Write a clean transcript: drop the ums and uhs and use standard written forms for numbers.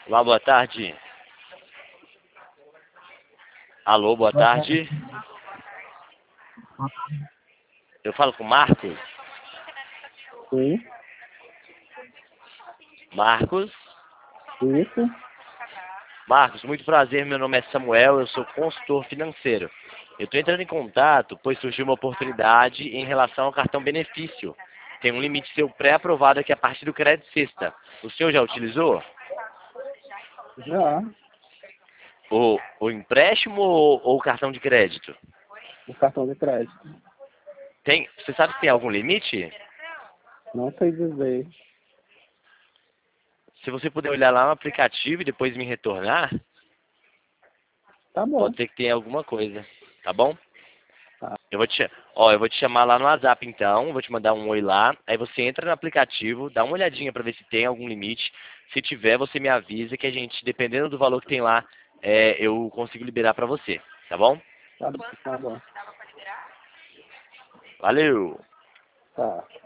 Olá, boa tarde. Alô, boa Boa tarde. tarde. Eu falo com o Marcos. Sim, Marcos. isso. Marcos, muito prazer. Meu nome é Samuel. Eu sou consultor financeiro. Eu estou entrando em contato, pois surgiu uma oportunidade em relação ao cartão benefício. Tem um limite seu pré-aprovado aqui a partir do crédito sexta. O senhor já utilizou? Já. O empréstimo ou o cartão de crédito? O cartão de crédito. Você sabe se tem algum limite? Não sei dizer. Se você puder olhar lá no aplicativo e depois me retornar, Tá bom. pode ser que tenha alguma coisa, tá bom? Tá. Eu vou te chamar lá no WhatsApp então, vou te mandar um oi lá, aí você entra no aplicativo, dá uma olhadinha para ver se tem algum limite. Se tiver, você me avisa que a gente, dependendo do valor que tem lá, eu consigo liberar para você, tá bom? Tá bom. Valeu! Tá.